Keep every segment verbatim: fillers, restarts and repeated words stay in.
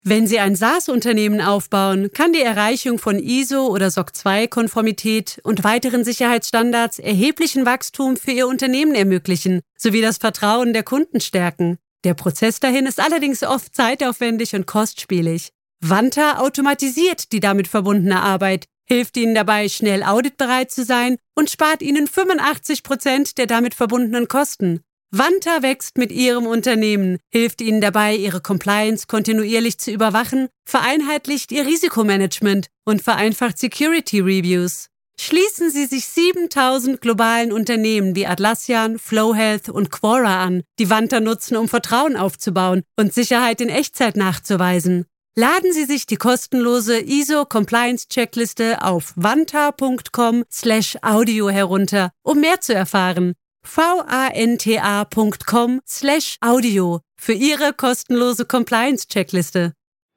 Wenn Sie ein SaaS-Unternehmen aufbauen, kann die Erreichung von I S O- oder S O C zwei Konformität und weiteren Sicherheitsstandards erheblichen Wachstum für Ihr Unternehmen ermöglichen, sowie das Vertrauen der Kunden stärken. Der Prozess dahin ist allerdings oft zeitaufwendig und kostspielig. Vanta automatisiert die damit verbundene Arbeit, hilft Ihnen dabei, schnell auditbereit zu sein und spart Ihnen fünfundachtzig Prozent der damit verbundenen Kosten. Vanta wächst mit Ihrem Unternehmen, hilft Ihnen dabei, Ihre Compliance kontinuierlich zu überwachen, vereinheitlicht Ihr Risikomanagement und vereinfacht Security Reviews. Schließen Sie sich siebentausend globalen Unternehmen wie Atlassian, FlowHealth und Quora an, die Vanta nutzen, um Vertrauen aufzubauen und Sicherheit in Echtzeit nachzuweisen. Laden Sie sich die kostenlose I S O-Compliance-Checkliste auf vanta.com slash audio herunter, um mehr zu erfahren. vanta.com slash audio für Ihre kostenlose Compliance-Checkliste.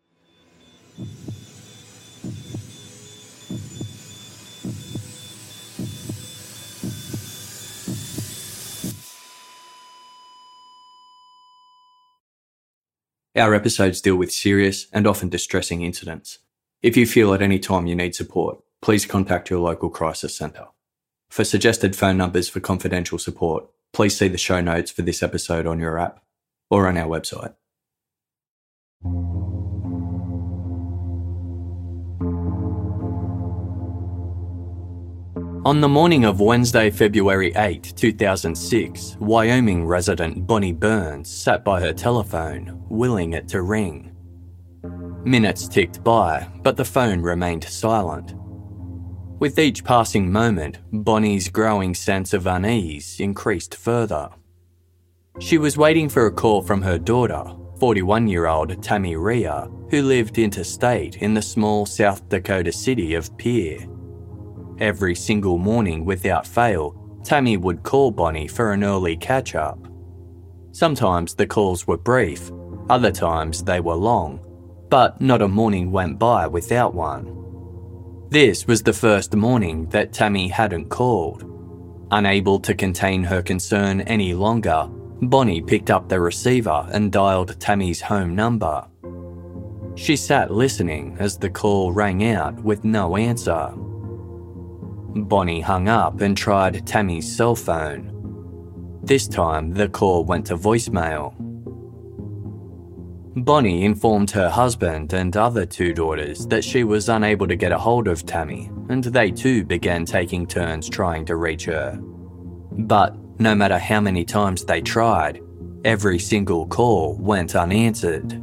Our episodes deal with serious and often distressing incidents. If you feel at any time you need support, please contact your local crisis centre. For suggested phone numbers for confidential support, please see the show notes for this episode on your app or on our website. On the morning of Wednesday, February eighth, two thousand six, Wyoming resident Bonnie Burns sat by her telephone, willing it to ring. Minutes ticked by, but the phone remained silent. With each passing moment, Bonnie's growing sense of unease increased further. She was waiting for a call from her daughter, forty-one-year-old Tammy Rhea, who lived interstate in the small South Dakota city of Pierre. Every single morning without fail, Tammy would call Bonnie for an early catch-up. Sometimes the calls were brief, other times they were long, but not a morning went by without one. This was the first morning that Tammy hadn't called. Unable to contain her concern any longer, Bonnie picked up the receiver and dialed Tammy's home number. She sat listening as the call rang out with no answer. Bonnie hung up and tried Tammy's cell phone. This time, the call went to voicemail. Bonnie informed her husband and other two daughters that she was unable to get a hold of Tammy, and they too began taking turns trying to reach her. But no matter how many times they tried, every single call went unanswered.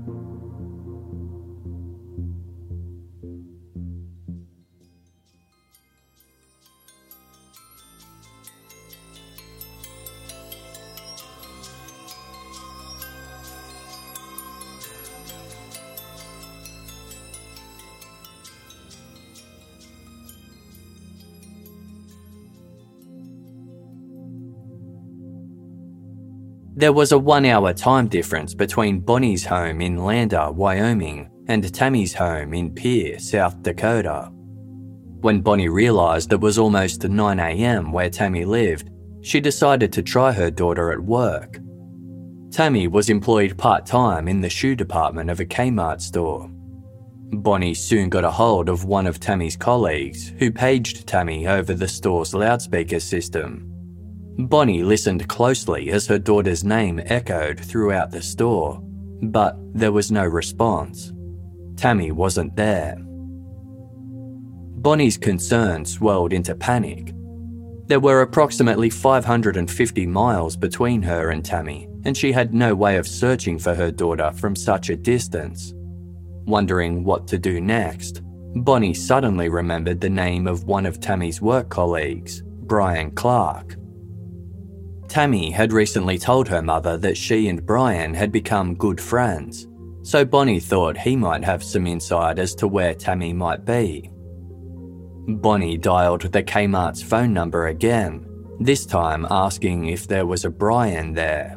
There was a one-hour time difference between Bonnie's home in Lander, Wyoming, and Tammy's home in Pierre, South Dakota. When Bonnie realised it was almost nine a.m. where Tammy lived, she decided to try her daughter at work. Tammy was employed part-time in the shoe department of a Kmart store. Bonnie soon got a hold of one of Tammy's colleagues, who paged Tammy over the store's loudspeaker system. Bonnie listened closely as her daughter's name echoed throughout the store, but there was no response. Tammy wasn't there. Bonnie's concern swelled into panic. There were approximately five hundred fifty miles between her and Tammy, and she had no way of searching for her daughter from such a distance. Wondering what to do next, Bonnie suddenly remembered the name of one of Tammy's work colleagues, Brian Clark. Tammy had recently told her mother that she and Brian had become good friends, so Bonnie thought he might have some insight as to where Tammy might be. Bonnie dialed the Kmart's phone number again, this time asking if there was a Brian there.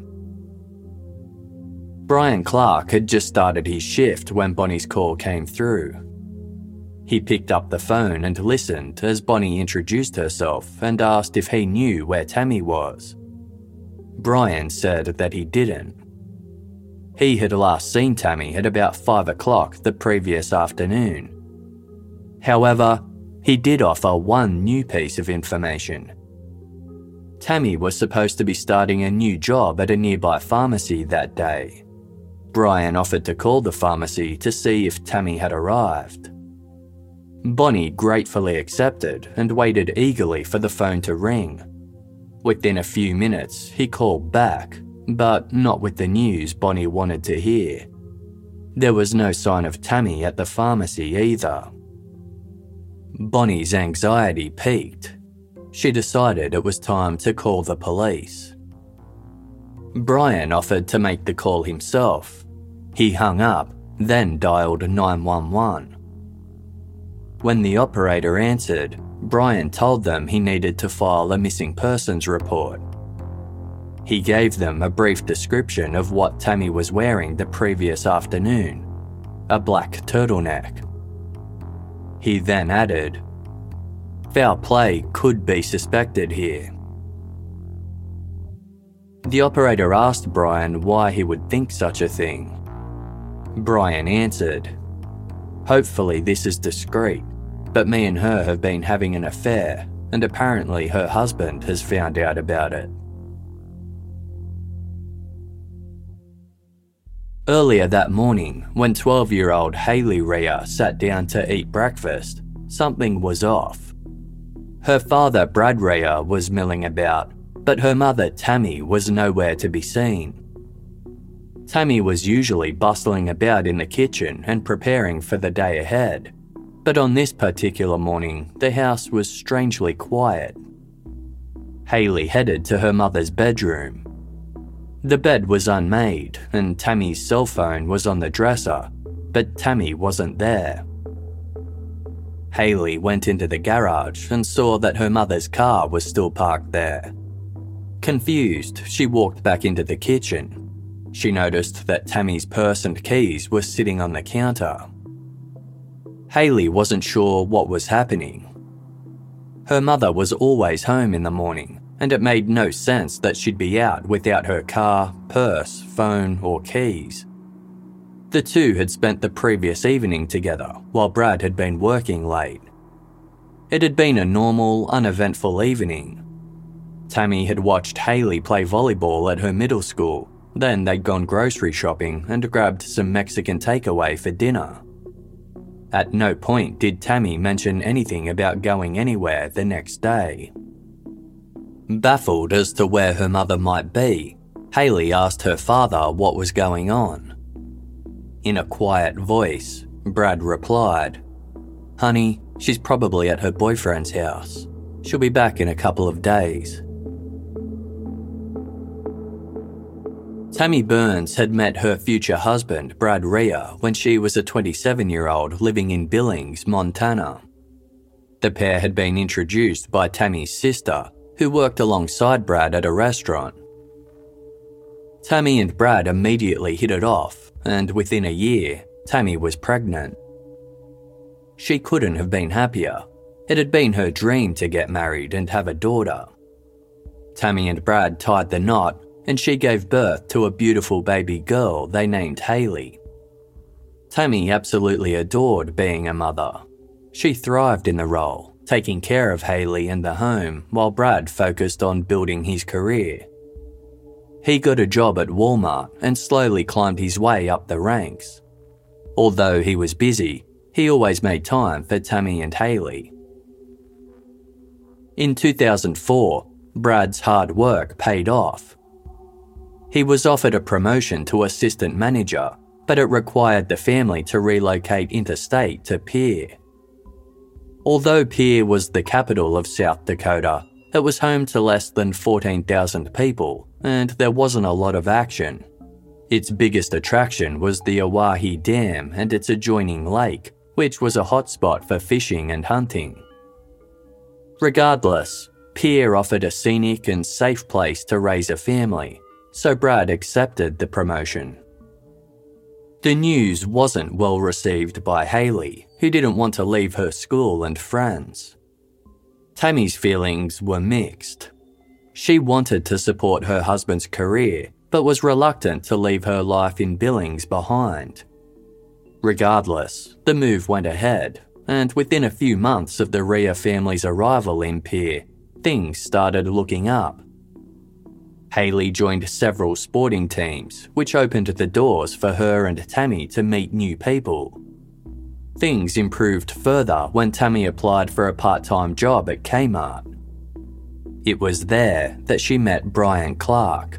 Brian Clark had just started his shift when Bonnie's call came through. He picked up the phone and listened as Bonnie introduced herself and asked if he knew where Tammy was. Brian said that he didn't. He had last seen Tammy at about five o'clock the previous afternoon. However, he did offer one new piece of information. Tammy was supposed to be starting a new job at a nearby pharmacy that day. Brian offered to call the pharmacy to see if Tammy had arrived. Bonnie gratefully accepted and waited eagerly for the phone to ring. Within a few minutes, he called back, but not with the news Bonnie wanted to hear. There was no sign of Tammy at the pharmacy either. Bonnie's anxiety peaked. She decided it was time to call the police. Brian offered to make the call himself. He hung up, then dialed nine one one. When the operator answered, Brian told them he needed to file a missing persons report. He gave them a brief description of what Tammy was wearing the previous afternoon, a black turtleneck. He then added, "Foul play could be suspected here." The operator asked Brian why he would think such a thing. Brian answered, "Hopefully this is discreet, but me and her have been having an affair, and apparently her husband has found out about it." Earlier that morning, when twelve-year-old Hayley Rhea sat down to eat breakfast, something was off. Her father, Brad Rhea, was milling about, but her mother, Tammy, was nowhere to be seen. Tammy was usually bustling about in the kitchen and preparing for the day ahead, but on this particular morning, the house was strangely quiet. Hayley headed to her mother's bedroom. The bed was unmade and Tammy's cell phone was on the dresser, but Tammy wasn't there. Hayley went into the garage and saw that her mother's car was still parked there. Confused, she walked back into the kitchen. She noticed that Tammy's purse and keys were sitting on the counter. Hayley wasn't sure what was happening. Her mother was always home in the morning, and it made no sense that she'd be out without her car, purse, phone, or keys. The two had spent the previous evening together while Brad had been working late. It had been a normal, uneventful evening. Tammy had watched Hayley play volleyball at her middle school, then they'd gone grocery shopping and grabbed some Mexican takeaway for dinner. At no point did Tammy mention anything about going anywhere the next day. Baffled as to where her mother might be, Hayley asked her father what was going on. In a quiet voice, Brad replied, "Honey, she's probably at her boyfriend's house. She'll be back in a couple of days." Tammy Burns had met her future husband, Brad Rhea, when she was a twenty-seven-year-old living in Billings, Montana. The pair had been introduced by Tammy's sister, who worked alongside Brad at a restaurant. Tammy and Brad immediately hit it off, and within a year, Tammy was pregnant. She couldn't have been happier. It had been her dream to get married and have a daughter. Tammy and Brad tied the knot, and she gave birth to a beautiful baby girl they named Hayley. Tammy absolutely adored being a mother. She thrived in the role, taking care of Hayley and the home while Brad focused on building his career. He got a job at Walmart and slowly climbed his way up the ranks. Although he was busy, he always made time for Tammy and Hayley. In two thousand four, Brad's hard work paid off. He was offered a promotion to assistant manager, but it required the family to relocate interstate to Pierre. Although Pierre was the capital of South Dakota, it was home to less than fourteen thousand people, and there wasn't a lot of action. Its biggest attraction was the Oahe Dam and its adjoining lake, which was a hotspot for fishing and hunting. Regardless, Pierre offered a scenic and safe place to raise a family, so Brad accepted the promotion. The news wasn't well received by Hayley, who didn't want to leave her school and friends. Tammy's feelings were mixed. She wanted to support her husband's career, but was reluctant to leave her life in Billings behind. Regardless, the move went ahead, and within a few months of the Rhea family's arrival in Pierre, things started looking up. Hayley joined several sporting teams, which opened the doors for her and Tammy to meet new people. Things improved further when Tammy applied for a part-time job at Kmart. It was there that she met Brian Clark.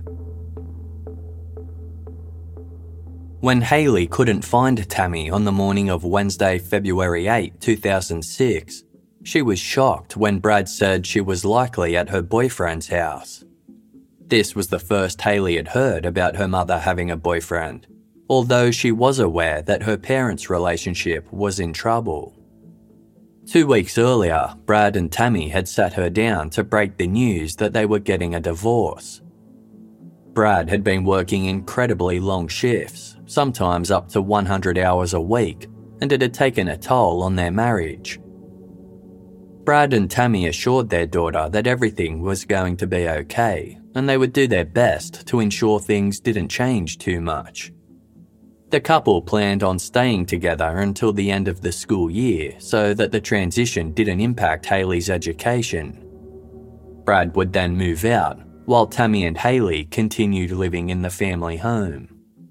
When Hayley couldn't find Tammy on the morning of Wednesday, February eighth, two thousand six, she was shocked when Brad said she was likely at her boyfriend's house. This was the first Hayley had heard about her mother having a boyfriend, although she was aware that her parents' relationship was in trouble. Two weeks earlier, Brad and Tammy had sat her down to break the news that they were getting a divorce. Brad had been working incredibly long shifts, sometimes up to one hundred hours a week, and it had taken a toll on their marriage. Brad and Tammy assured their daughter that everything was going to be okay, and they would do their best to ensure things didn't change too much. The couple planned on staying together until the end of the school year so that the transition didn't impact Hayley's education. Brad would then move out, while Tammy and Hayley continued living in the family home.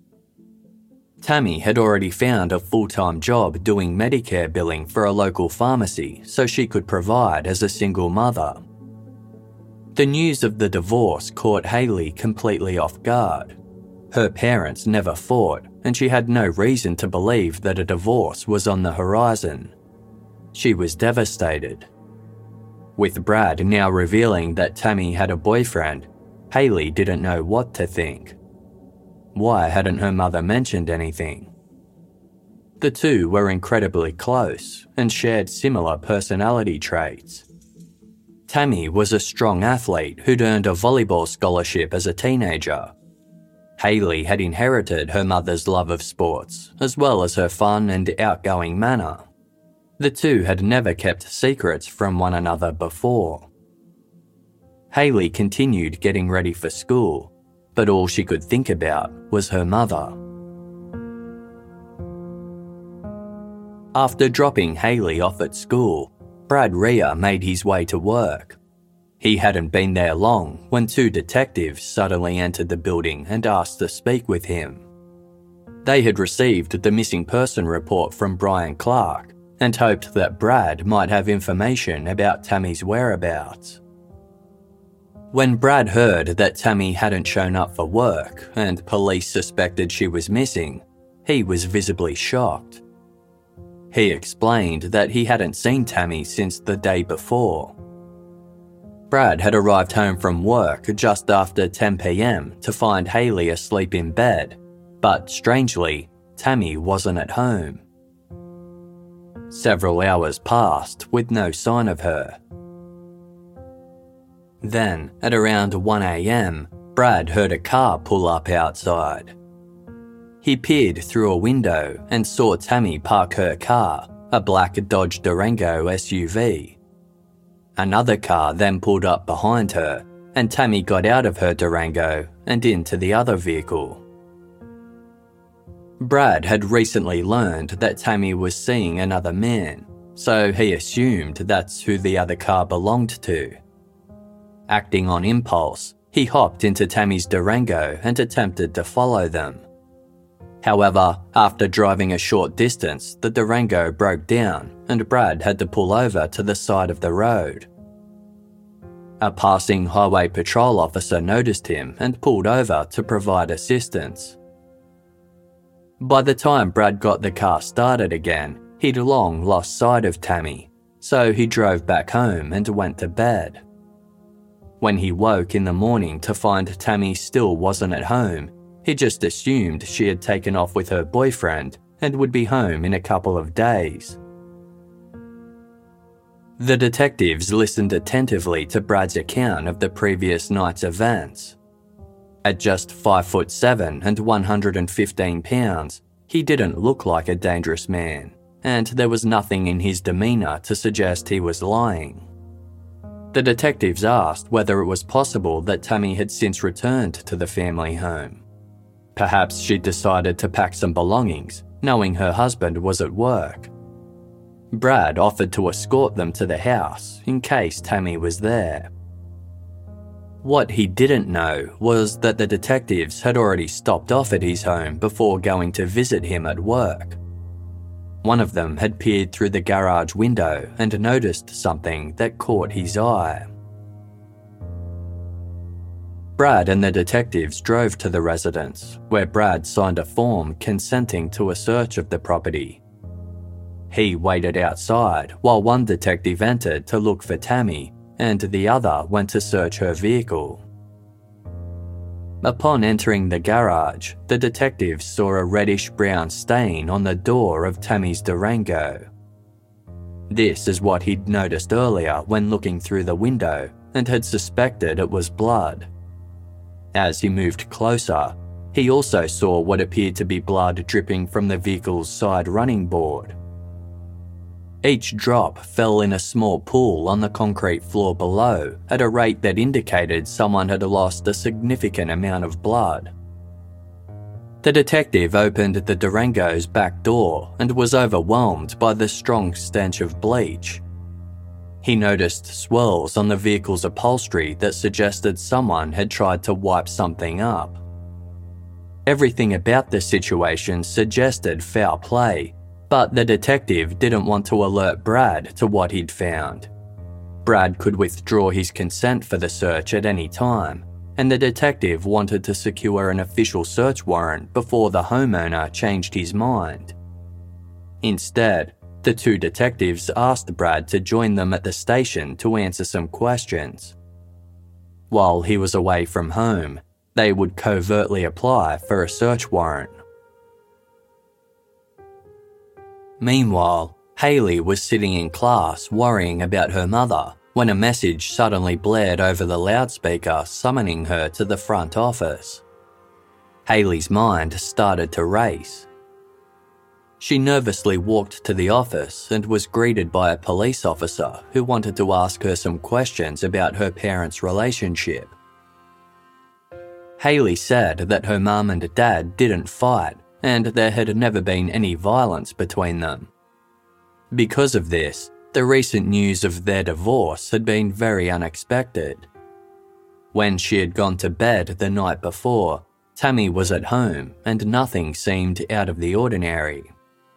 Tammy had already found a full-time job doing Medicare billing for a local pharmacy so she could provide as a single mother. The news of the divorce caught Hayley completely off guard. Her parents never fought, and she had no reason to believe that a divorce was on the horizon. She was devastated. With Brad now revealing that Tammy had a boyfriend, Hayley didn't know what to think. Why hadn't her mother mentioned anything? The two were incredibly close and shared similar personality traits. Tammy was a strong athlete who'd earned a volleyball scholarship as a teenager. Hayley had inherited her mother's love of sports, as well as her fun and outgoing manner. The two had never kept secrets from one another before. Hayley continued getting ready for school, but all she could think about was her mother. After dropping Hayley off at school, Brad Rhea made his way to work. He hadn't been there long when two detectives suddenly entered the building and asked to speak with him. They had received the missing person report from Brian Clark and hoped that Brad might have information about Tammy's whereabouts. When Brad heard that Tammy hadn't shown up for work and police suspected she was missing, he was visibly shocked. He explained that he hadn't seen Tammy since the day before. Brad had arrived home from work just after ten p.m. to find Hayley asleep in bed, but strangely, Tammy wasn't at home. Several hours passed with no sign of her. Then, at around one a.m., Brad heard a car pull up outside. He peered through a window and saw Tammy park her car, a black Dodge Durango S U V. Another car then pulled up behind her, and Tammy got out of her Durango and into the other vehicle. Brad had recently learned that Tammy was seeing another man, so he assumed that's who the other car belonged to. Acting on impulse, he hopped into Tammy's Durango and attempted to follow them. However, after driving a short distance, the Durango broke down and Brad had to pull over to the side of the road. A passing highway patrol officer noticed him and pulled over to provide assistance. By the time Brad got the car started again, he'd long lost sight of Tammy, so he drove back home and went to bed. When he woke in the morning to find Tammy still wasn't at home, he just assumed she had taken off with her boyfriend and would be home in a couple of days. The detectives listened attentively to Brad's account of the previous night's events. At just five foot seven and one hundred fifteen pounds, he didn't look like a dangerous man, and there was nothing in his demeanour to suggest he was lying. The detectives asked whether it was possible that Tammy had since returned to the family home. Perhaps she'd decided to pack some belongings, knowing her husband was at work. Brad offered to escort them to the house in case Tammy was there. What he didn't know was that the detectives had already stopped off at his home before going to visit him at work. One of them had peered through the garage window and noticed something that caught his eye. Brad and the detectives drove to the residence, where Brad signed a form consenting to a search of the property. He waited outside while one detective entered to look for Tammy, and the other went to search her vehicle. Upon entering the garage, the detectives saw a reddish-brown stain on the door of Tammy's Durango. This is what he'd noticed earlier when looking through the window and had suspected it was blood. As he moved closer, he also saw what appeared to be blood dripping from the vehicle's side running board. Each drop fell in a small pool on the concrete floor below at a rate that indicated someone had lost a significant amount of blood. The detective opened the Durango's back door and was overwhelmed by the strong stench of bleach. He noticed swirls on the vehicle's upholstery that suggested someone had tried to wipe something up. Everything about the situation suggested foul play, but the detective didn't want to alert Brad to what he'd found. Brad could withdraw his consent for the search at any time, and the detective wanted to secure an official search warrant before the homeowner changed his mind. Instead, the two detectives asked Brad to join them at the station to answer some questions. While he was away from home, they would covertly apply for a search warrant. Meanwhile, Hayley was sitting in class worrying about her mother when a message suddenly blared over the loudspeaker summoning her to the front office. Hayley's mind started to race. She nervously walked to the office and was greeted by a police officer who wanted to ask her some questions about her parents' relationship. Hayley said that her mum and dad didn't fight, and there had never been any violence between them. Because of this, the recent news of their divorce had been very unexpected. When she had gone to bed the night before, Tammy was at home and nothing seemed out of the ordinary.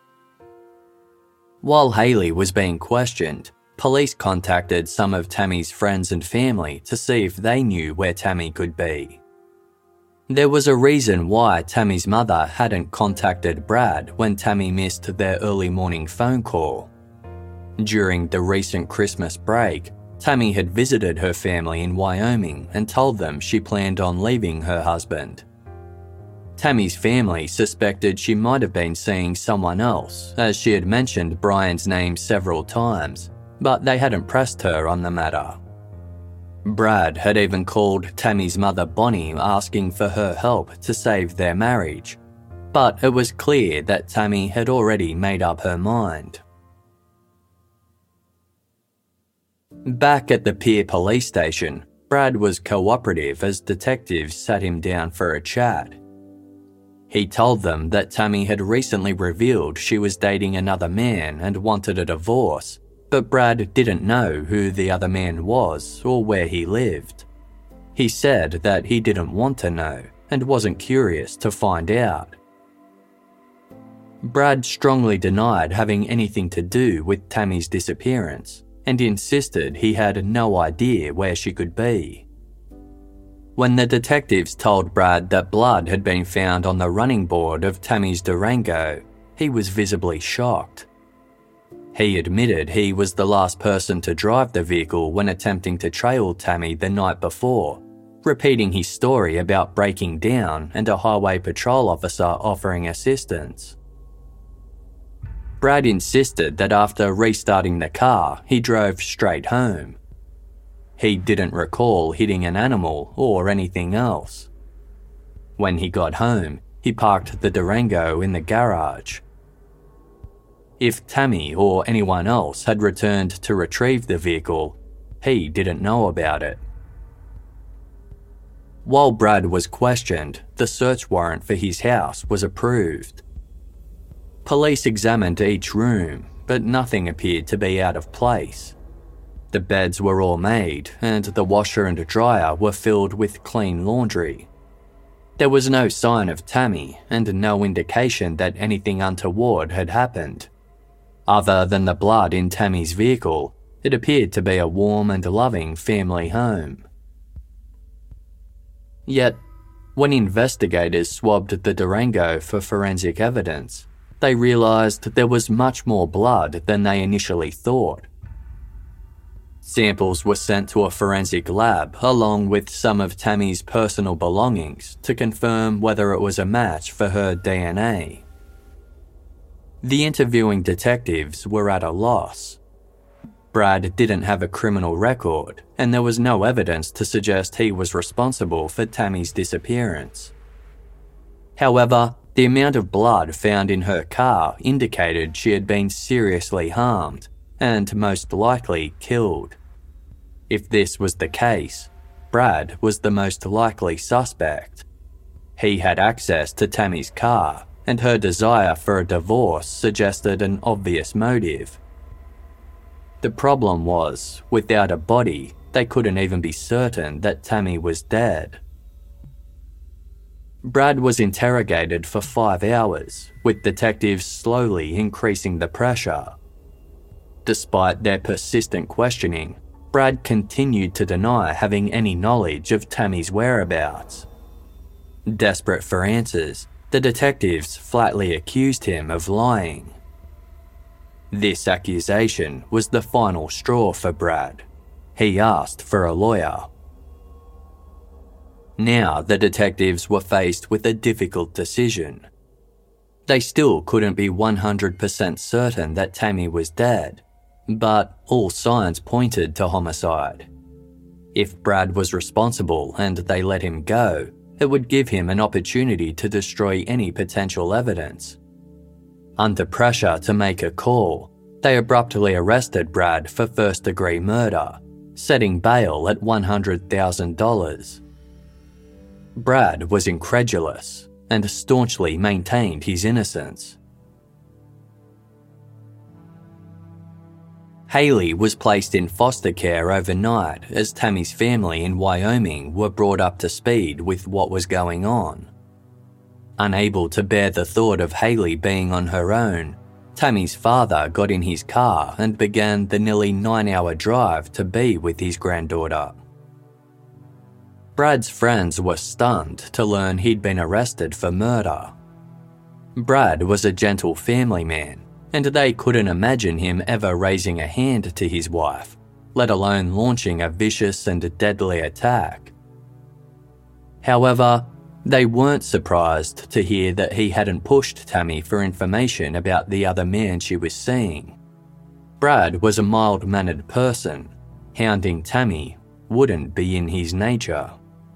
While Hayley was being questioned, police contacted some of Tammy's friends and family to see if they knew where Tammy could be. There was a reason why Tammy's mother hadn't contacted Brad when Tammy missed their early morning phone call. During the recent Christmas break, Tammy had visited her family in Wyoming and told them she planned on leaving her husband. Tammy's family suspected she might have been seeing someone else, as she had mentioned Brian's name several times, but they hadn't pressed her on the matter. Brad had even called Tammy's mother Bonnie asking for her help to save their marriage, but it was clear that Tammy had already made up her mind. Back at the Pierre police station, Brad was cooperative as detectives sat him down for a chat. He told them that Tammy had recently revealed she was dating another man and wanted a divorce, but Brad didn't know who the other man was or where he lived. He said that he didn't want to know and wasn't curious to find out. Brad strongly denied having anything to do with Tammy's disappearance and insisted he had no idea where she could be. When the detectives told Brad that blood had been found on the running board of Tammy's Durango, he was visibly shocked. He admitted he was the last person to drive the vehicle when attempting to trail Tammy the night before, repeating his story about breaking down and a highway patrol officer offering assistance. Brad insisted that after restarting the car, he drove straight home. He didn't recall hitting an animal or anything else. When he got home, he parked the Durango in the garage. If Tammy or anyone else had returned to retrieve the vehicle, he didn't know about it. While Brad was questioned, the search warrant for his house was approved. Police examined each room, but nothing appeared to be out of place. The beds were all made, and the washer and dryer were filled with clean laundry. There was no sign of Tammy, and no indication that anything untoward had happened. Other than the blood in Tammy's vehicle, it appeared to be a warm and loving family home. Yet, when investigators swabbed the Durango for forensic evidence, they realised there was much more blood than they initially thought. Samples were sent to a forensic lab along with some of Tammy's personal belongings to confirm whether it was a match for her D N A. The interviewing detectives were at a loss. Brad didn't have a criminal record, and there was no evidence to suggest he was responsible for Tammy's disappearance. However, the amount of blood found in her car indicated she had been seriously harmed and most likely killed. If this was the case, Brad was the most likely suspect. He had access to Tammy's car, and her desire for a divorce suggested an obvious motive. The problem was, without a body, they couldn't even be certain that Tammy was dead. Brad was interrogated for five hours, with detectives slowly increasing the pressure. Despite their persistent questioning, Brad continued to deny having any knowledge of Tammy's whereabouts. Desperate for answers, the detectives flatly accused him of lying. This accusation was the final straw for Brad. He asked for a lawyer. Now the detectives were faced with a difficult decision. They still couldn't be one hundred percent certain that Tammy was dead, but all signs pointed to homicide. If Brad was responsible and they let him go, it would give him an opportunity to destroy any potential evidence. Under pressure to make a call, they abruptly arrested Brad for first-degree murder, setting bail at one hundred thousand dollars. Brad was incredulous and staunchly maintained his innocence. Haley was placed in foster care overnight as Tammy's family in Wyoming were brought up to speed with what was going on. Unable to bear the thought of Haley being on her own, Tammy's father got in his car and began the nearly nine-hour drive to be with his granddaughter. Brad's friends were stunned to learn he'd been arrested for murder. Brad was a gentle family man, and they couldn't imagine him ever raising a hand to his wife, let alone launching a vicious and deadly attack. However, they weren't surprised to hear that he hadn't pushed Tammy for information about the other man she was seeing. Brad was a mild-mannered person. Hounding Tammy wouldn't be in his nature.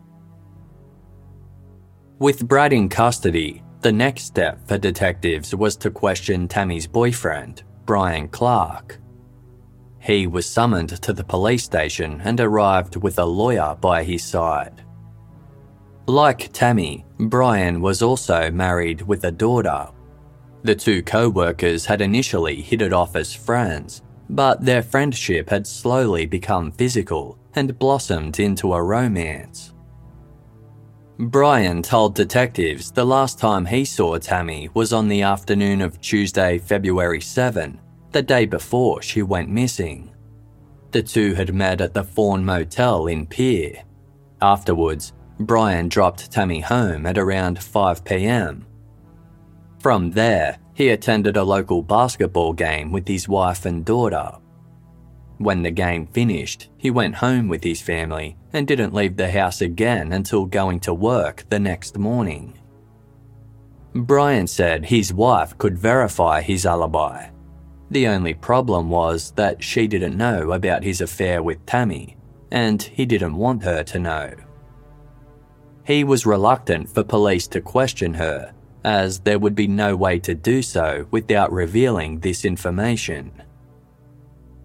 With Brad in custody, the next step for detectives was to question Tammy's boyfriend, Brian Clark. He was summoned to the police station and arrived with a lawyer by his side. Like Tammy, Brian was also married with a daughter. The two co-workers had initially hit it off as friends, but their friendship had slowly become physical and blossomed into a romance. Brian told detectives the last time he saw Tammy was on the afternoon of Tuesday, February seventh, the day before she went missing. The two had met at the Fawn Motel in Pierre. Afterwards, Brian dropped Tammy home at around five p.m. From there, he attended a local basketball game with his wife and daughter. When the game finished, he went home with his family and didn't leave the house again until going to work the next morning. Brian said his wife could verify his alibi. The only problem was that she didn't know about his affair with Tammy, and he didn't want her to know. He was reluctant for police to question her, as there would be no way to do so without revealing this information.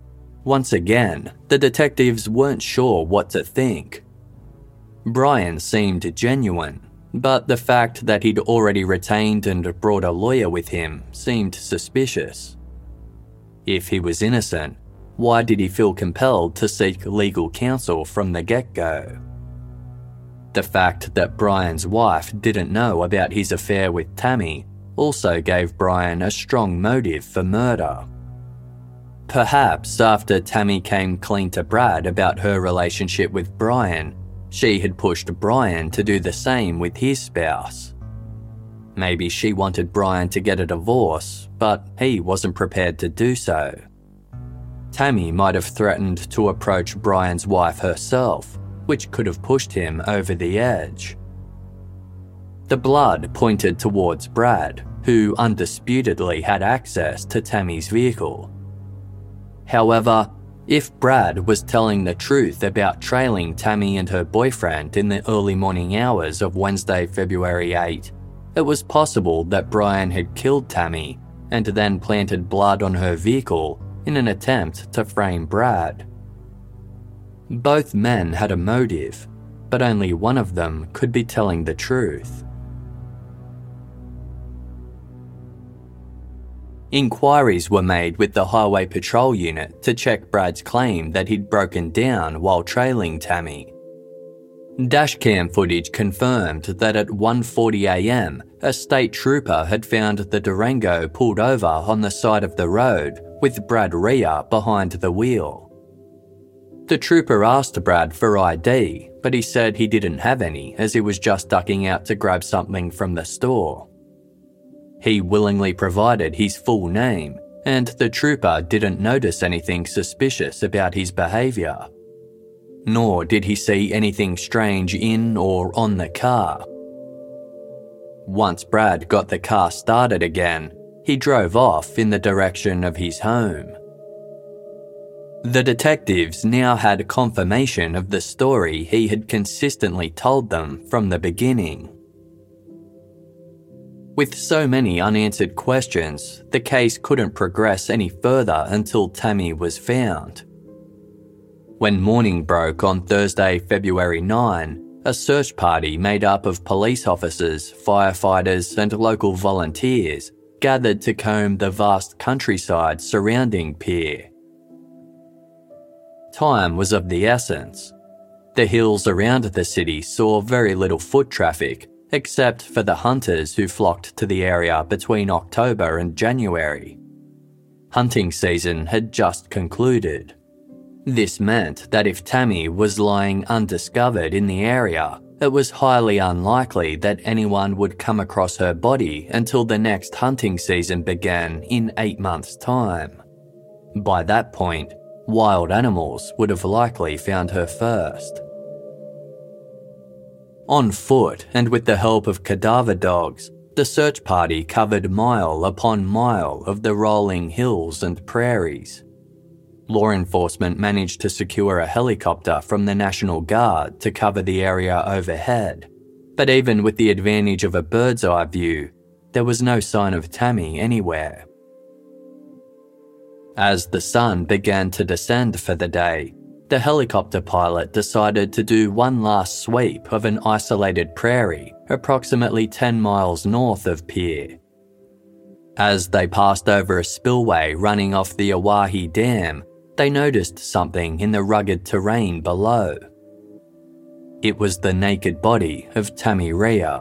Once again, the detectives weren't sure what to think. Brian seemed genuine, but the fact that he'd already retained and brought a lawyer with him seemed suspicious. If he was innocent, why did he feel compelled to seek legal counsel from the get-go? The fact that Brian's wife didn't know about his affair with Tammy also gave Brian a strong motive for murder. Perhaps after Tammy came clean to Brad about her relationship with Brian, she had pushed Brian to do the same with his spouse. Maybe she wanted Brian to get a divorce, but he wasn't prepared to do so. Tammy might have threatened to approach Brian's wife herself, which could have pushed him over the edge. The blood pointed towards Brad, who undisputedly had access to Tammy's vehicle. However, if Brad was telling the truth about trailing Tammy and her boyfriend in the early morning hours of Wednesday, February eighth, it was possible that Brian had killed Tammy and then planted blood on her vehicle in an attempt to frame Brad. Both men had a motive, but only one of them could be telling the truth. Inquiries were made with the Highway Patrol Unit to check Brad's claim that he'd broken down while trailing Tammy. Dashcam footage confirmed that at one forty a m, a state trooper had found the Durango pulled over on the side of the road with Brad Rea behind the wheel. The trooper asked Brad for I D, but he said he didn't have any as he was just ducking out to grab something from the store. He willingly provided his full name, and the trooper didn't notice anything suspicious about his behaviour. Nor did he see anything strange in or on the car. Once Brad got the car started again, he drove off in the direction of his home. The detectives now had confirmation of the story he had consistently told them from the beginning. With so many unanswered questions, the case couldn't progress any further until Tammy was found. When morning broke on Thursday, February ninth, a search party made up of police officers, firefighters, and local volunteers gathered to comb the vast countryside surrounding Pierre. Time was of the essence. The hills around the city saw very little foot traffic, except for the hunters who flocked to the area between October and January. Hunting season had just concluded. This meant that if Tammy was lying undiscovered in the area, it was highly unlikely that anyone would come across her body until the next hunting season began in eight months' time. By that point, wild animals would have likely found her first. On foot and with the help of cadaver dogs, the search party covered mile upon mile of the rolling hills and prairies. Law enforcement managed to secure a helicopter from the National Guard to cover the area overhead, but even with the advantage of a bird's eye view, there was no sign of Tammy anywhere. As the sun began to descend for the day, the helicopter pilot decided to do one last sweep of an isolated prairie approximately ten miles north of Pierre. As they passed over a spillway running off the Oahe Dam, they noticed something in the rugged terrain below. It was the naked body of Tammy Rea.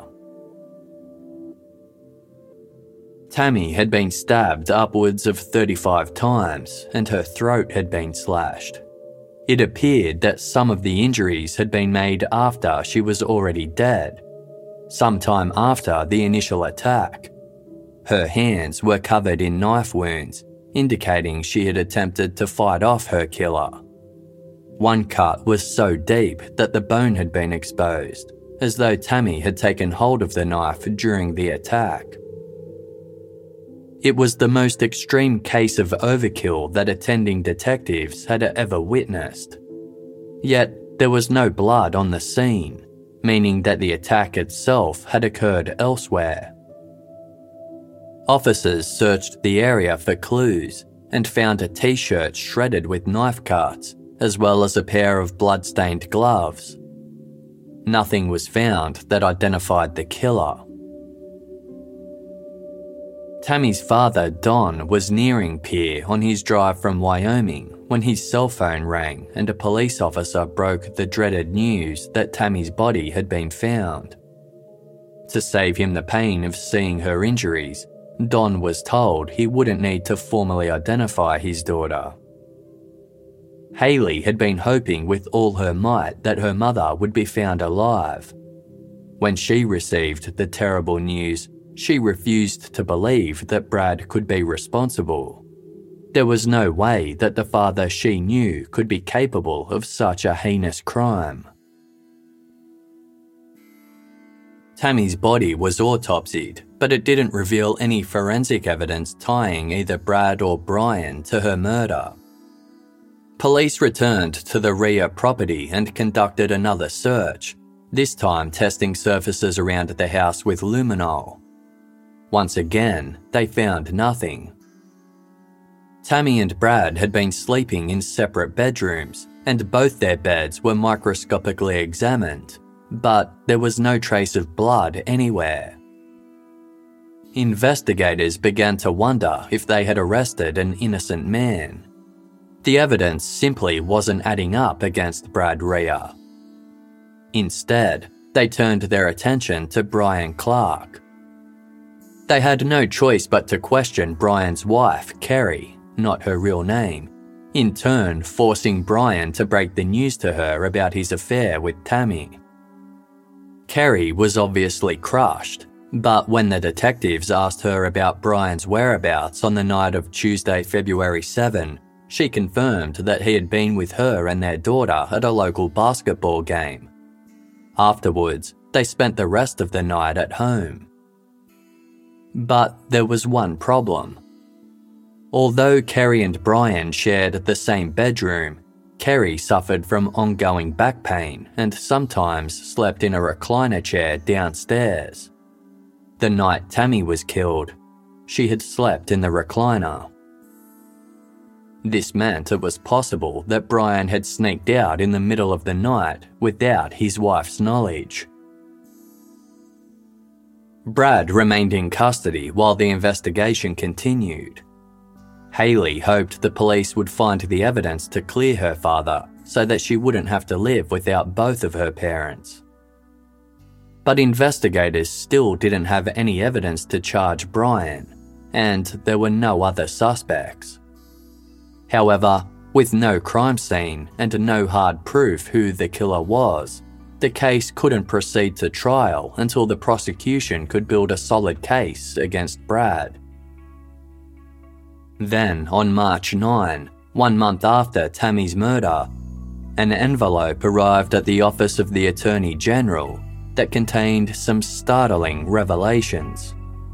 Tammy had been stabbed upwards of thirty-five times and her throat had been slashed. It appeared that some of the injuries had been made after she was already dead, sometime after the initial attack. Her hands were covered in knife wounds, indicating she had attempted to fight off her killer. One cut was so deep that the bone had been exposed, as though Tammy had taken hold of the knife during the attack. It was the most extreme case of overkill that attending detectives had ever witnessed. Yet, there was no blood on the scene, meaning that the attack itself had occurred elsewhere. Officers searched the area for clues, and found a t-shirt shredded with knife cuts, as well as a pair of blood-stained gloves. Nothing was found that identified the killer. Tammy's father, Don, was nearing Pierre on his drive from Wyoming when his cell phone rang and a police officer broke the dreaded news that Tammy's body had been found. To save him the pain of seeing her injuries, Don was told he wouldn't need to formally identify his daughter. Haley had been hoping with all her might that her mother would be found alive. When she received the terrible news, she refused to believe that Brad could be responsible. There was no way that the father she knew could be capable of such a heinous crime. Tammy's body was autopsied, but it didn't reveal any forensic evidence tying either Brad or Brian to her murder. Police returned to the Rhea property and conducted another search, this time testing surfaces around the house with luminol. Once again, they found nothing. Tammy and Brad had been sleeping in separate bedrooms, and both their beds were microscopically examined, but there was no trace of blood anywhere. Investigators began to wonder if they had arrested an innocent man. The evidence simply wasn't adding up against Brad Rhea. Instead, they turned their attention to Brian Clark. They had no choice but to question Brian's wife, Kerry, not her real name, in turn forcing Brian to break the news to her about his affair with Tammy. Kerry was obviously crushed, but when the detectives asked her about Brian's whereabouts on the night of Tuesday, February seventh, she confirmed that he had been with her and their daughter at a local basketball game. Afterwards, they spent the rest of the night at home. But there was one problem. Although Kerry and Brian shared the same bedroom, Kerry suffered from ongoing back pain and sometimes slept in a recliner chair downstairs. The night Tammy was killed, she had slept in the recliner. This meant it was possible that Brian had sneaked out in the middle of the night without his wife's knowledge. Brad remained in custody while the investigation continued. Haley hoped the police would find the evidence to clear her father so that she wouldn't have to live without both of her parents. But investigators still didn't have any evidence to charge Brian, and there were no other suspects. However, with no crime scene and no hard proof who the killer was, the case couldn't proceed to trial until the prosecution could build a solid case against Brad. Then, on March ninth, one month after Tammy's murder, an envelope arrived at the office of the Attorney General that contained some startling revelations.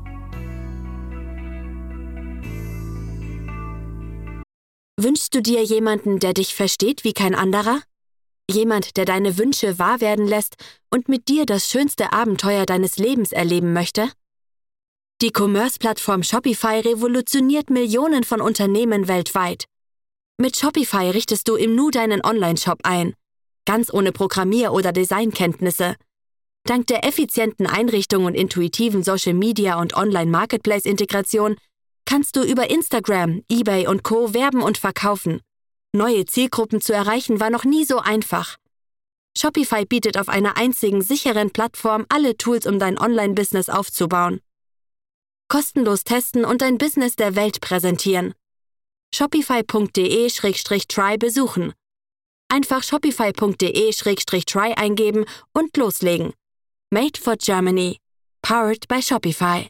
Wünschst du dir jemanden, der dich versteht wie kein anderer? Jemand, der deine Wünsche wahr werden lässt und mit dir das schönste Abenteuer deines Lebens erleben möchte? Die Commerce-Plattform Shopify revolutioniert Millionen von Unternehmen weltweit. Mit Shopify richtest du im Nu deinen Online-Shop ein, ganz ohne Programmier- oder Designkenntnisse. Dank der effizienten Einrichtung und intuitiven Social-Media- und Online-Marketplace-Integration kannst du über Instagram, eBay und Co. werben und verkaufen. Neue Zielgruppen zu erreichen war noch nie so einfach. Shopify bietet auf einer einzigen sicheren Plattform alle Tools, um dein Online-Business aufzubauen. Kostenlos testen und dein Business der Welt präsentieren. shopify punkt de slash try besuchen. Einfach shopify punkt de slash try eingeben und loslegen. Made for Germany. Powered by Shopify.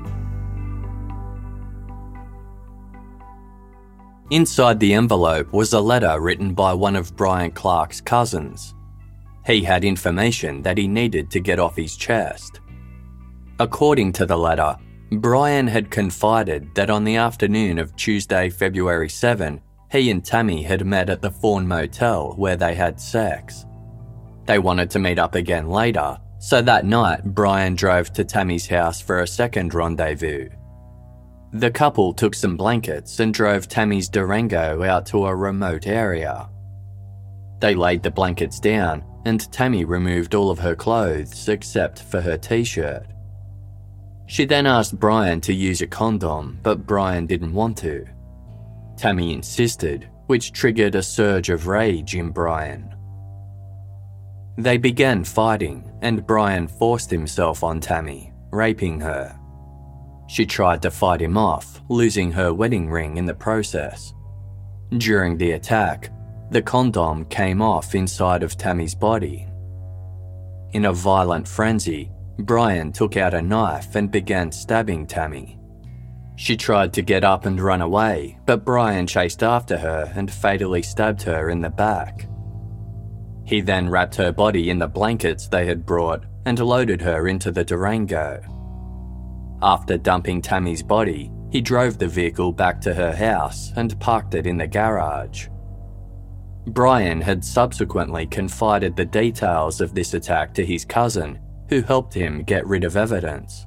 Inside the envelope was a letter written by one of Brian Clark's cousins. He had information that he needed to get off his chest. According to the letter, Brian had confided that on the afternoon of Tuesday, February seventh, he and Tammy had met at the Fawn Motel where they had sex. They wanted to meet up again later, so that night Brian drove to Tammy's house for a second rendezvous. The couple took some blankets and drove Tammy's Durango out to a remote area. They laid the blankets down and Tammy removed all of her clothes except for her t-shirt. She then asked Brian to use a condom, but Brian didn't want to. Tammy insisted, which triggered a surge of rage in Brian. They began fighting and Brian forced himself on Tammy, raping her. She tried to fight him off, losing her wedding ring in the process. During the attack, the condom came off inside of Tammy's body. In a violent frenzy, Brian took out a knife and began stabbing Tammy. She tried to get up and run away, but Brian chased after her and fatally stabbed her in the back. He then wrapped her body in the blankets they had brought and loaded her into the Durango. After dumping Tammy's body, he drove the vehicle back to her house and parked it in the garage. Brian had subsequently confided the details of this attack to his cousin, who helped him get rid of evidence.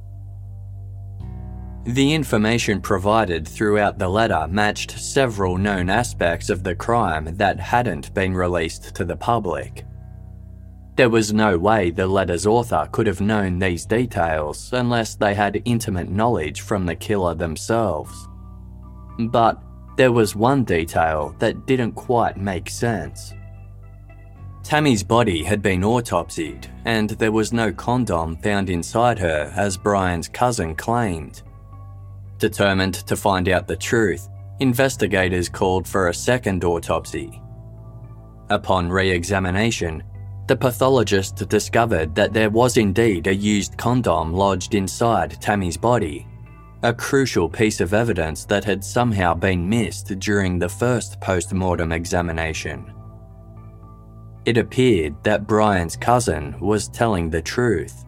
The information provided throughout the letter matched several known aspects of the crime that hadn't been released to the public. There was no way the letter's author could have known these details unless they had intimate knowledge from the killer themselves. But there was one detail that didn't quite make sense. Tammy's body had been autopsied, and there was no condom found inside her as Brian's cousin claimed. Determined to find out the truth, investigators called for a second autopsy. Upon re-examination, the pathologist discovered that there was indeed a used condom lodged inside Tammy's body, a crucial piece of evidence that had somehow been missed during the first post-mortem examination. It appeared that Brian's cousin was telling the truth.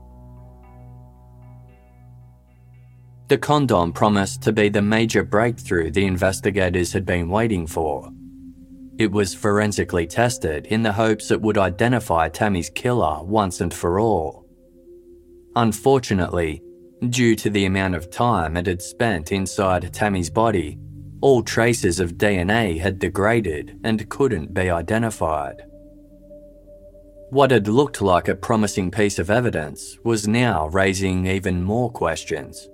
The condom promised to be the major breakthrough the investigators had been waiting for. It was forensically tested in the hopes it would identify Tammy's killer once and for all. Unfortunately, due to the amount of time it had spent inside Tammy's body, all traces of D N A had degraded and couldn't be identified. What had looked like a promising piece of evidence was now raising even more questions.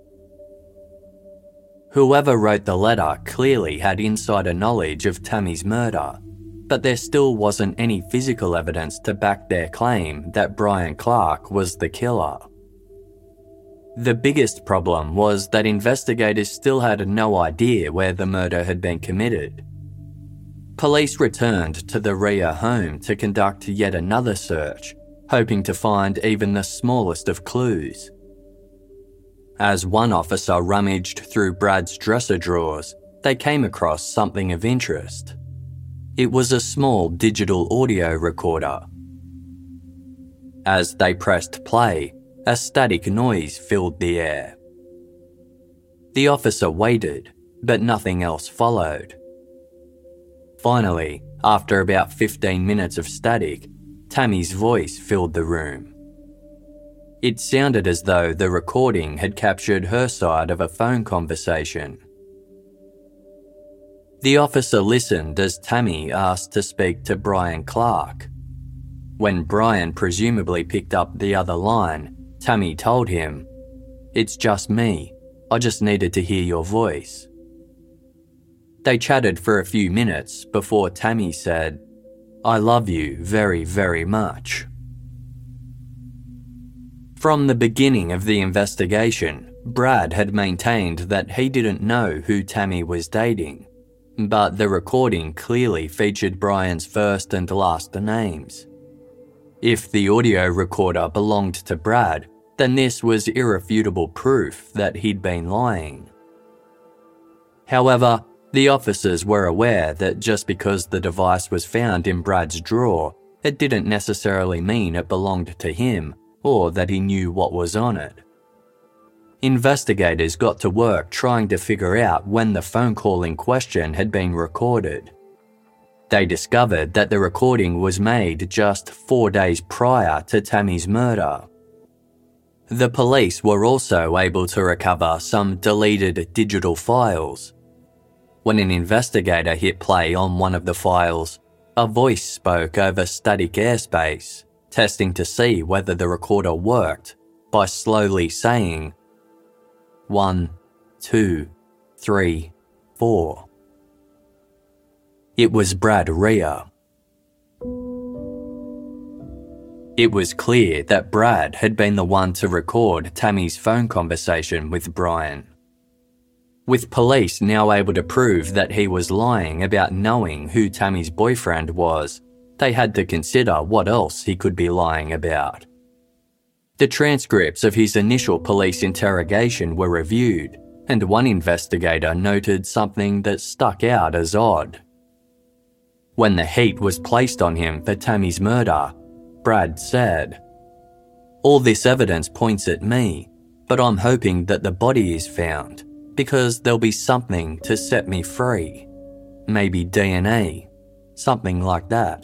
Whoever wrote the letter clearly had insider knowledge of Tammy's murder, but there still wasn't any physical evidence to back their claim that Brian Clark was the killer. The biggest problem was that investigators still had no idea where the murder had been committed. Police returned to the Rhea home to conduct yet another search, hoping to find even the smallest of clues. As one officer rummaged through Brad's dresser drawers, they came across something of interest. It was a small digital audio recorder. As they pressed play, a static noise filled the air. The officer waited, but nothing else followed. Finally, after about fifteen minutes of static, Tammy's voice filled the room. It sounded as though the recording had captured her side of a phone conversation. The officer listened as Tammy asked to speak to Brian Clark. When Brian presumably picked up the other line, Tammy told him, "It's just me. I just needed to hear your voice." They chatted for a few minutes before Tammy said, "I love you very, very much." From the beginning of the investigation, Brad had maintained that he didn't know who Tammy was dating, but the recording clearly featured Brian's first and last names. If the audio recorder belonged to Brad, then this was irrefutable proof that he'd been lying. However, the officers were aware that just because the device was found in Brad's drawer, it didn't necessarily mean it belonged to him or that he knew what was on it. Investigators got to work trying to figure out when the phone call in question had been recorded. They discovered that the recording was made just four days prior to Tammy's murder. The police were also able to recover some deleted digital files. When an investigator hit play on one of the files, a voice spoke over static airspace, testing to see whether the recorder worked by slowly saying, one, two, three, four. It was Brad Rea. It was clear that Brad had been the one to record Tammy's phone conversation with Brian. With police now able to prove that he was lying about knowing who Tammy's boyfriend was, they had to consider what else he could be lying about. The transcripts of his initial police interrogation were reviewed, and one investigator noted something that stuck out as odd. When the heat was placed on him for Tammy's murder, Brad said, "All this evidence points at me, but I'm hoping that the body is found because there'll be something to set me free. Maybe D N A, something like that."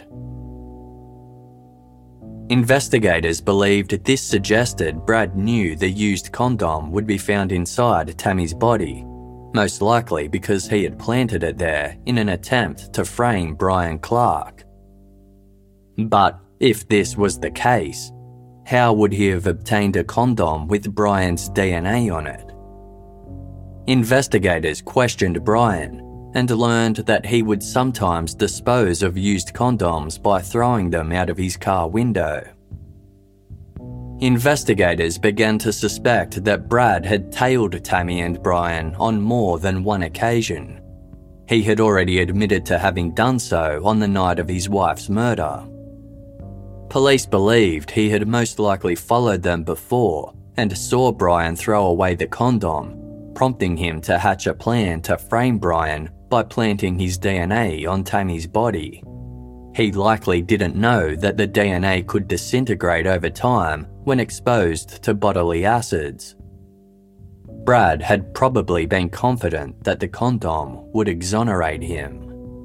Investigators believed this suggested Brad knew the used condom would be found inside Tammy's body, most likely because he had planted it there in an attempt to frame Brian Clark. But if this was the case, how would he have obtained a condom with Brian's D N A on it? Investigators questioned Brian and learned that he would sometimes dispose of used condoms by throwing them out of his car window. Investigators began to suspect that Brad had tailed Tammy and Brian on more than one occasion. He had already admitted to having done so on the night of his wife's murder. Police believed he had most likely followed them before and saw Brian throw away the condom, prompting him to hatch a plan to frame Brian by planting his D N A on Tammy's body. He likely didn't know that the D N A could disintegrate over time when exposed to bodily acids. Brad had probably been confident that the condom would exonerate him.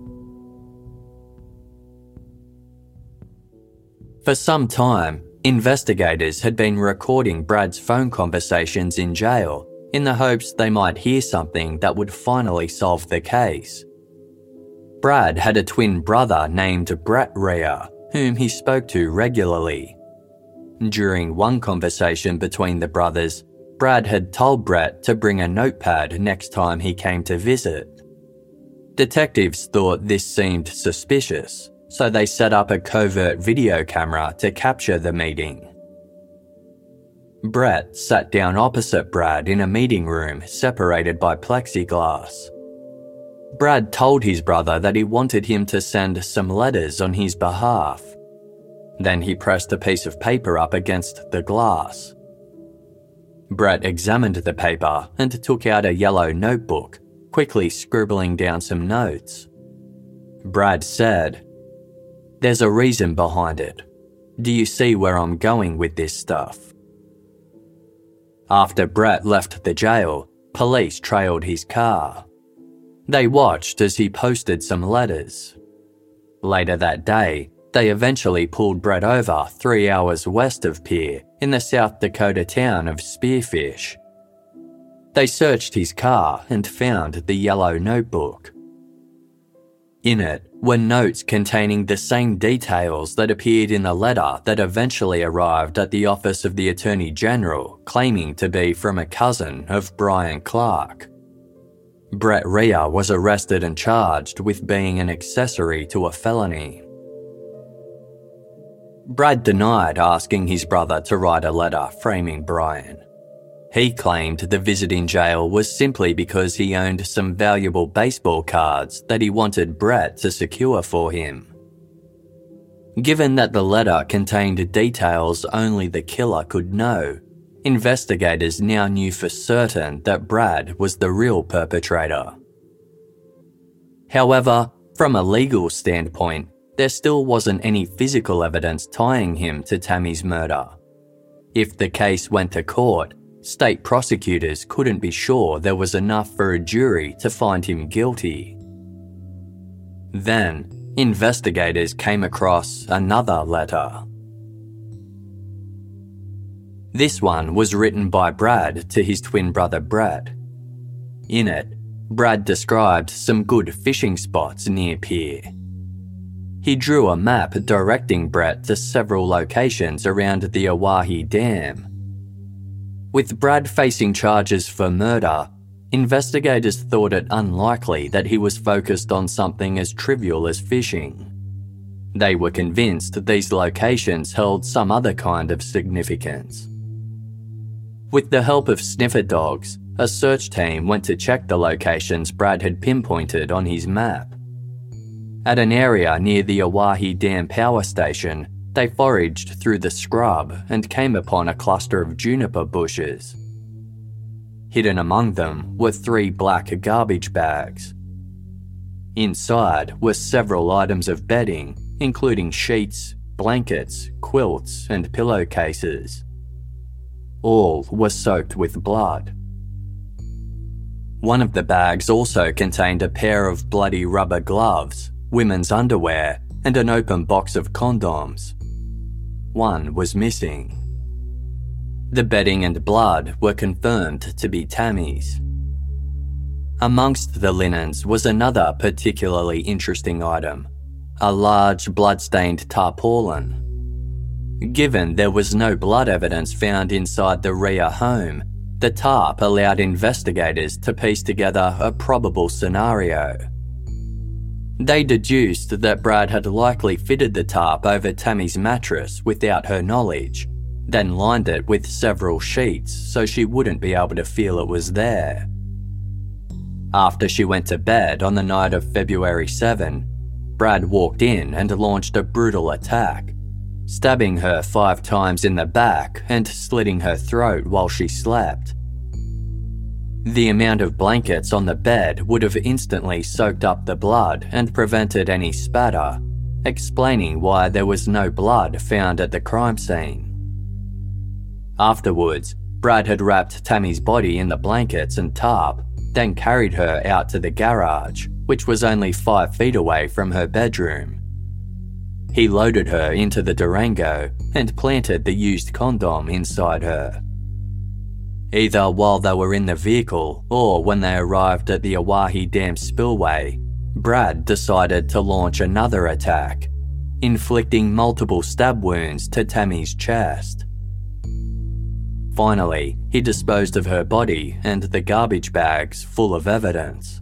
For some time, investigators had been recording Brad's phone conversations in jail in the hopes they might hear something that would finally solve the case. Brad had a twin brother named Brett Rea, whom he spoke to regularly. During one conversation between the brothers, Brad had told Brett to bring a notepad next time he came to visit. Detectives thought this seemed suspicious, so they set up a covert video camera to capture the meeting. Brett sat down opposite Brad in a meeting room separated by plexiglass. Brad told his brother that he wanted him to send some letters on his behalf. Then he pressed a piece of paper up against the glass. Brett examined the paper and took out a yellow notebook, quickly scribbling down some notes. Brad said, "There's a reason behind it. Do you see where I'm going with this stuff?" After Brett left the jail, police trailed his car. They watched as he posted some letters. Later that day, they eventually pulled Brett over three hours west of Pierre in the South Dakota town of Spearfish. They searched his car and found the yellow notebook. In it were notes containing the same details that appeared in the letter that eventually arrived at the office of the Attorney General, claiming to be from a cousin of Brian Clark. Brett Rea was arrested and charged with being an accessory to a felony. Brad denied asking his brother to write a letter framing Brian. He claimed the visit in jail was simply because he owned some valuable baseball cards that he wanted Brett to secure for him. Given that the letter contained details only the killer could know, investigators now knew for certain that Brad was the real perpetrator. However, from a legal standpoint, there still wasn't any physical evidence tying him to Tammy's murder. If the case went to court, state prosecutors couldn't be sure there was enough for a jury to find him guilty. Then, investigators came across another letter. This one was written by Brad to his twin brother Brett. In it, Brad described some good fishing spots near Pier. He drew a map directing Brett to several locations around the Oahe Dam. With Brad facing charges for murder, investigators thought it unlikely that he was focused on something as trivial as fishing. They were convinced these locations held some other kind of significance. With the help of sniffer dogs, a search team went to check the locations Brad had pinpointed on his map. At an area near the Oahe Dam power station, they foraged through the scrub and came upon a cluster of juniper bushes. Hidden among them were three black garbage bags. Inside were several items of bedding, including sheets, blankets, quilts, and pillowcases. All were soaked with blood. One of the bags also contained a pair of bloody rubber gloves, women's underwear, and an open box of condoms. One was missing. The bedding and blood were confirmed to be Tammy's. Amongst the linens was another particularly interesting item, a large blood-stained tarpaulin. Given there was no blood evidence found inside the Rhea home, the tarp allowed investigators to piece together a probable scenario. They deduced that Brad had likely fitted the tarp over Tammy's mattress without her knowledge, then lined it with several sheets so she wouldn't be able to feel it was there. After she went to bed on the night of February seventh, Brad walked in and launched a brutal attack, stabbing her five times in the back and slitting her throat while she slept. The amount of blankets on the bed would have instantly soaked up the blood and prevented any spatter, explaining why there was no blood found at the crime scene. Afterwards, Brad had wrapped Tammy's body in the blankets and tarp, then carried her out to the garage, which was only five feet away from her bedroom. He loaded her into the Durango and planted the used condom inside her. Either while they were in the vehicle or when they arrived at the Oahe Dam spillway, Brad decided to launch another attack, inflicting multiple stab wounds to Tammy's chest. Finally, he disposed of her body and the garbage bags full of evidence.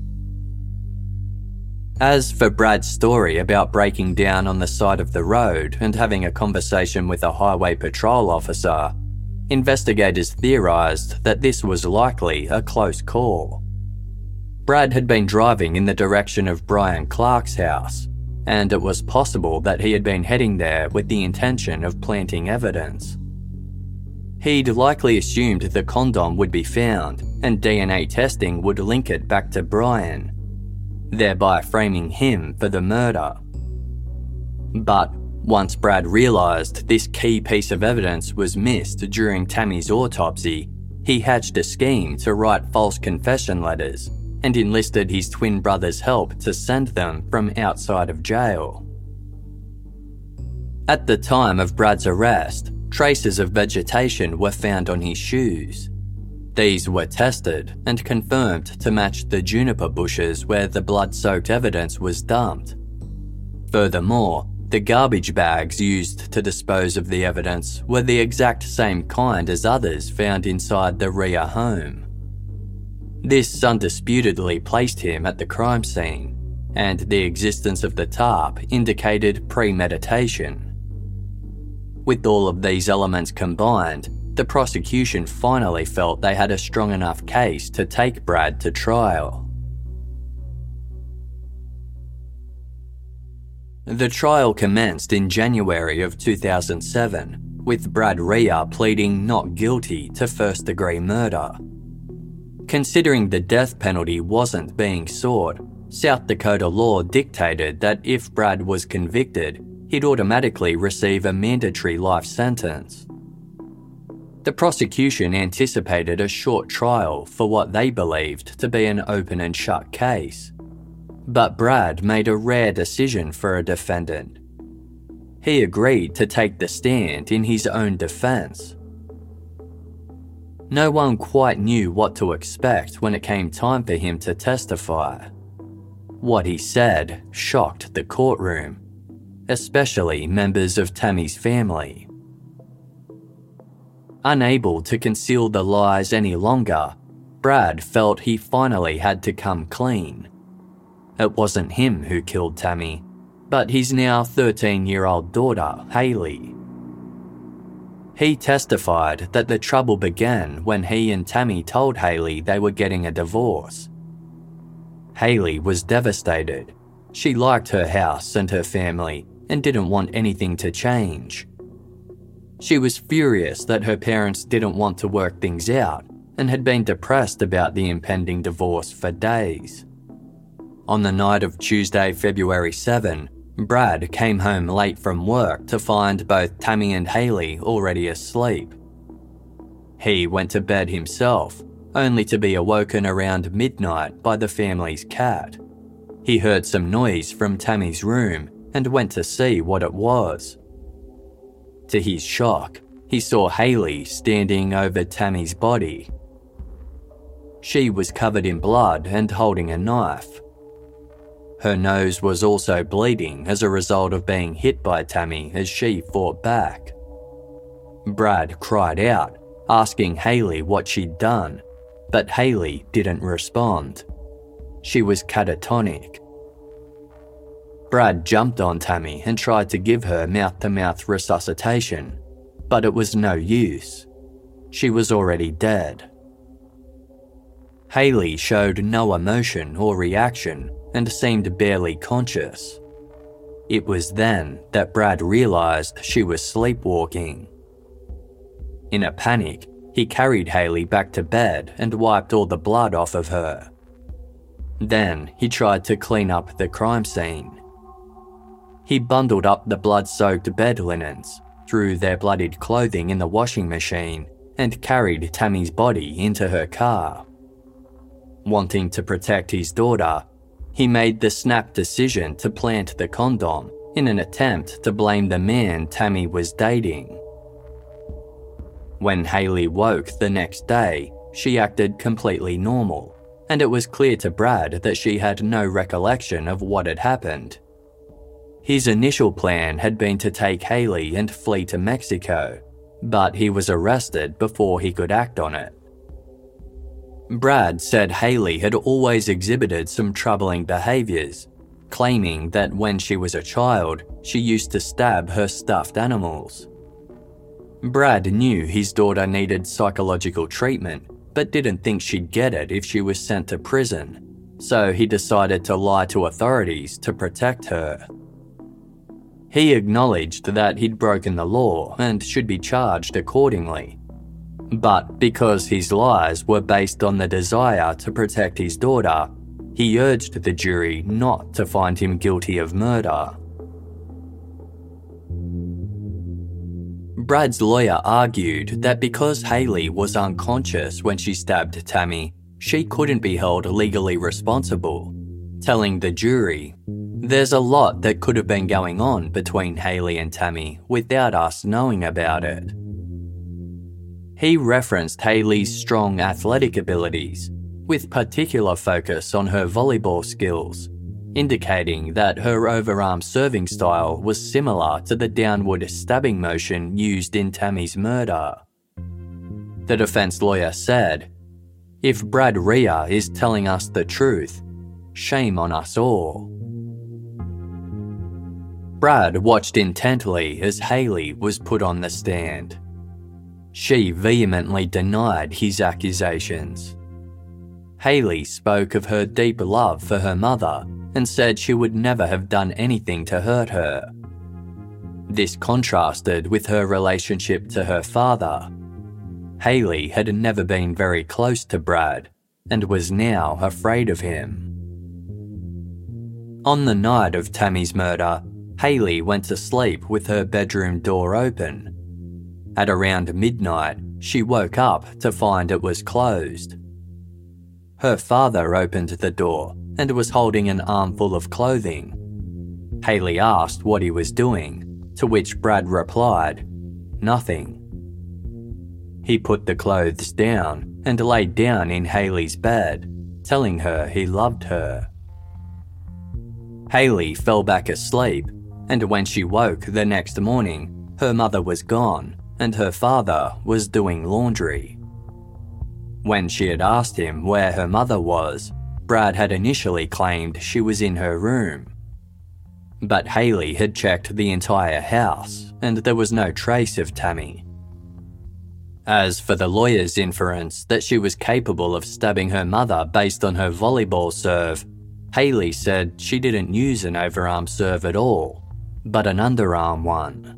As for Brad's story about breaking down on the side of the road and having a conversation with a highway patrol officer, investigators theorized that this was likely a close call. Brad had been driving in the direction of Brian Clark's house, and it was possible that he had been heading there with the intention of planting evidence. He'd likely assumed the condom would be found and D N A testing would link it back to Brian, thereby framing him for the murder. But once Brad realised this key piece of evidence was missed during Tammy's autopsy, he hatched a scheme to write false confession letters and enlisted his twin brother's help to send them from outside of jail. At the time of Brad's arrest, traces of vegetation were found on his shoes. These were tested and confirmed to match the juniper bushes where the blood-soaked evidence was dumped. Furthermore, the garbage bags used to dispose of the evidence were the exact same kind as others found inside the Rhea home. This undisputedly placed him at the crime scene, and the existence of the tarp indicated premeditation. With all of these elements combined, the prosecution finally felt they had a strong enough case to take Brad to trial. The trial commenced in January of two thousand seven, with Brad Rhea pleading not guilty to first-degree murder. Considering the death penalty wasn't being sought, South Dakota law dictated that if Brad was convicted, he'd automatically receive a mandatory life sentence. The prosecution anticipated a short trial for what they believed to be an open and shut case. But Brad made a rare decision for a defendant. He agreed to take the stand in his own defense. No one quite knew what to expect when it came time for him to testify. What he said shocked the courtroom, especially members of Tammy's family. Unable to conceal the lies any longer, Brad felt he finally had to come clean. It wasn't him who killed Tammy, but his now thirteen-year-old daughter, Hayley. He testified that the trouble began when he and Tammy told Hayley they were getting a divorce. Hayley was devastated. She liked her house and her family and didn't want anything to change. She was furious that her parents didn't want to work things out and had been depressed about the impending divorce for days. On the night of Tuesday, February seventh, Brad came home late from work to find both Tammy and Hayley already asleep. He went to bed himself, only to be awoken around midnight by the family's cat. He heard some noise from Tammy's room and went to see what it was. To his shock, he saw Hayley standing over Tammy's body. She was covered in blood and holding a knife. Her nose was also bleeding as a result of being hit by Tammy as she fought back. Brad cried out, asking Hayley what she'd done, but Hayley didn't respond. She was catatonic. Brad jumped on Tammy and tried to give her mouth-to-mouth resuscitation, but it was no use. She was already dead. Hayley showed no emotion or reaction and seemed barely conscious. It was then that Brad realised she was sleepwalking. In a panic, he carried Hayley back to bed and wiped all the blood off of her. Then he tried to clean up the crime scene. He bundled up the blood-soaked bed linens, threw their bloodied clothing in the washing machine, and carried Tammy's body into her car. Wanting to protect his daughter, he made the snap decision to plant the condom in an attempt to blame the man Tammy was dating. When Hayley woke the next day, she acted completely normal, and it was clear to Brad that she had no recollection of what had happened. His initial plan had been to take Hayley and flee to Mexico, but he was arrested before he could act on it. Brad said Hayley had always exhibited some troubling behaviours, claiming that when she was a child, she used to stab her stuffed animals. Brad knew his daughter needed psychological treatment, but didn't think she'd get it if she was sent to prison, so he decided to lie to authorities to protect her. He acknowledged that he'd broken the law and should be charged accordingly. But because his lies were based on the desire to protect his daughter, he urged the jury not to find him guilty of murder. Brad's lawyer argued that because Hayley was unconscious when she stabbed Tammy, she couldn't be held legally responsible, telling the jury, "There's a lot that could have been going on between Hayley and Tammy without us knowing about it." He referenced Hayley's strong athletic abilities, with particular focus on her volleyball skills, indicating that her overarm serving style was similar to the downward stabbing motion used in Tammy's murder. The defense lawyer said, "If Brad Rea is telling us the truth, shame on us all." Brad watched intently as Hayley was put on the stand. She vehemently denied his accusations. Hayley spoke of her deep love for her mother and said she would never have done anything to hurt her. This contrasted with her relationship to her father. Hayley had never been very close to Brad and was now afraid of him. On the night of Tammy's murder, Hayley went to sleep with her bedroom door open. At around midnight, she woke up to find it was closed. Her father opened the door and was holding an armful of clothing. Hayley asked what he was doing, to which Brad replied, "Nothing." He put the clothes down and laid down in Hayley's bed, telling her he loved her. Hayley fell back asleep, and when she woke the next morning, her mother was gone and her father was doing laundry. When she had asked him where her mother was, Brad had initially claimed she was in her room. But Hayley had checked the entire house, and there was no trace of Tammy. As for the lawyer's inference that she was capable of stabbing her mother based on her volleyball serve, Hayley said she didn't use an overarm serve at all, but an underarm one.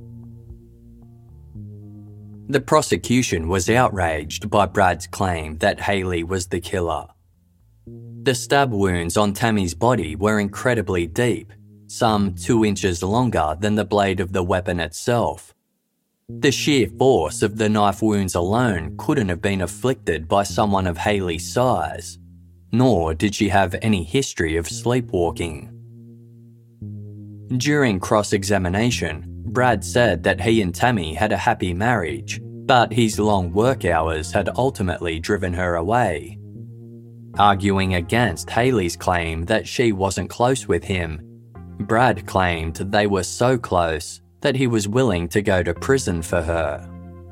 The prosecution was outraged by Brad's claim that Hayley was the killer. The stab wounds on Tammy's body were incredibly deep, some two inches longer than the blade of the weapon itself. The sheer force of the knife wounds alone couldn't have been inflicted by someone of Hayley's size, nor did she have any history of sleepwalking. During cross-examination, Brad said that he and Tammy had a happy marriage, but his long work hours had ultimately driven her away. Arguing against Hayley's claim that she wasn't close with him, Brad claimed they were so close that he was willing to go to prison for her.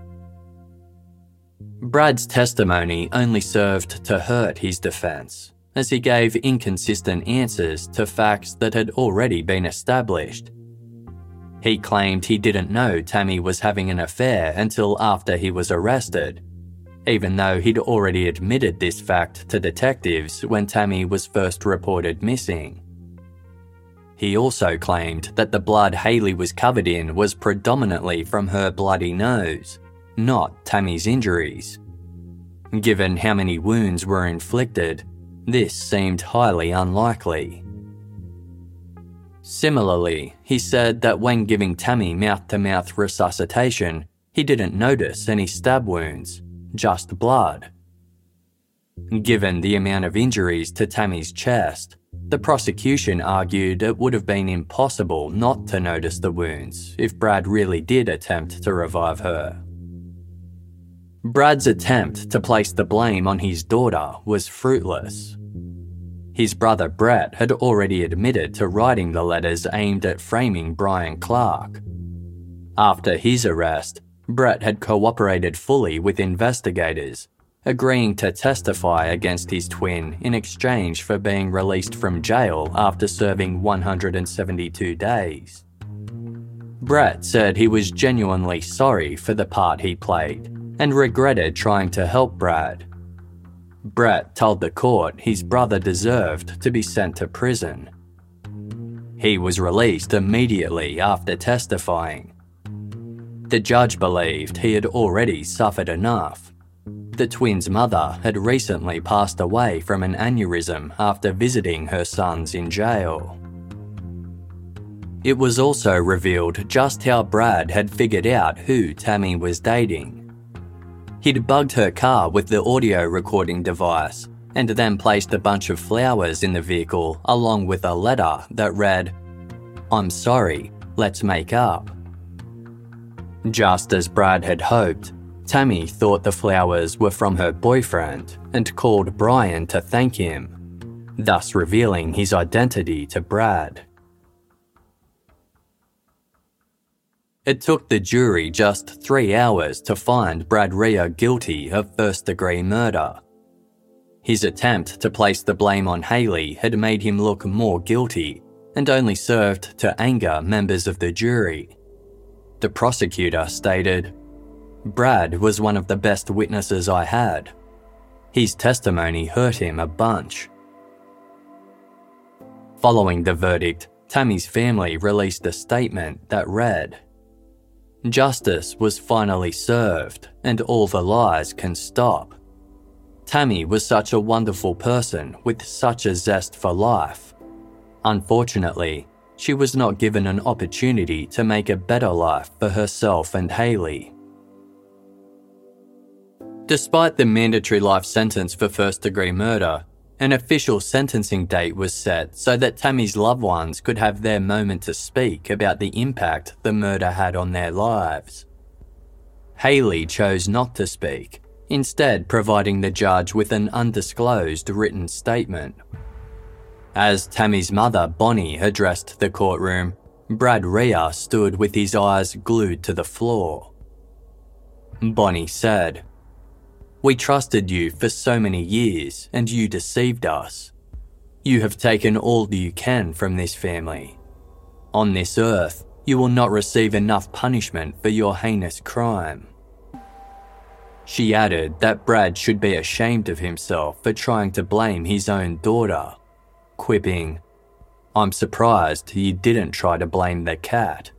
Brad's testimony only served to hurt his defense, as he gave inconsistent answers to facts that had already been established. He claimed he didn't know Tammy was having an affair until after he was arrested, even though he'd already admitted this fact to detectives when Tammy was first reported missing. He also claimed that the blood Hayley was covered in was predominantly from her bloody nose, not Tammy's injuries. Given how many wounds were inflicted, this seemed highly unlikely. Similarly, he said that when giving Tammy mouth-to-mouth resuscitation, he didn't notice any stab wounds, just blood. Given the amount of injuries to Tammy's chest, the prosecution argued it would have been impossible not to notice the wounds if Brad really did attempt to revive her. Brad's attempt to place the blame on his daughter was fruitless. His brother Brett had already admitted to writing the letters aimed at framing Brian Clark. After his arrest, Brett had cooperated fully with investigators, agreeing to testify against his twin in exchange for being released from jail after serving one hundred seventy-two days. Brett said he was genuinely sorry for the part he played and regretted trying to help Brad. Brett told the court his brother deserved to be sent to prison. He was released immediately after testifying. The judge believed he had already suffered enough. The twins' mother had recently passed away from an aneurysm after visiting her sons in jail. It was also revealed just how Brad had figured out who Tammy was dating. He'd bugged her car with the audio recording device and then placed a bunch of flowers in the vehicle along with a letter that read, "I'm sorry, let's make up." Just as Brad had hoped, Tammy thought the flowers were from her boyfriend and called Brian to thank him, thus revealing his identity to Brad. It took the jury just three hours to find Brad Rea guilty of first-degree murder. His attempt to place the blame on Hayley had made him look more guilty and only served to anger members of the jury. The prosecutor stated, "Brad was one of the best witnesses I had. His testimony hurt him a bunch." Following the verdict, Tammy's family released a statement that read, "Justice was finally served, and all the lies can stop. Tammy was such a wonderful person with such a zest for life. Unfortunately, she was not given an opportunity to make a better life for herself and Hayley." Despite the mandatory life sentence for first-degree murder, an official sentencing date was set so that Tammy's loved ones could have their moment to speak about the impact the murder had on their lives. Haley chose not to speak, instead providing the judge with an undisclosed written statement. As Tammy's mother, Bonnie, addressed the courtroom, Brad Rea stood with his eyes glued to the floor. Bonnie said, "We trusted you for so many years and you deceived us. You have taken all you can from this family. On this earth, you will not receive enough punishment for your heinous crime." She added that Brad should be ashamed of himself for trying to blame his own daughter, quipping, "I'm surprised you didn't try to blame the cat."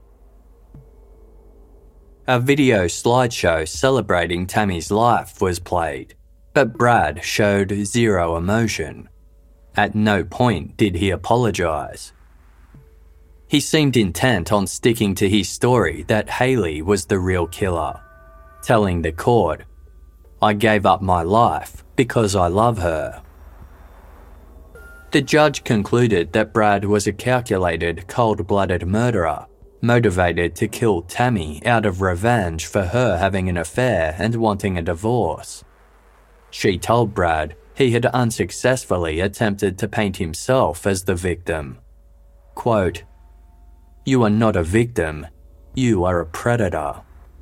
A video slideshow celebrating Tammy's life was played, but Brad showed zero emotion. At no point did he apologise. He seemed intent on sticking to his story that Haley was the real killer, telling the court, "I gave up my life because I love her." The judge concluded that Brad was a calculated, cold-blooded murderer, motivated to kill Tammy out of revenge for her having an affair and wanting a divorce. She told Brad he had unsuccessfully attempted to paint himself as the victim. Quote, "You are not a victim, you are a predator."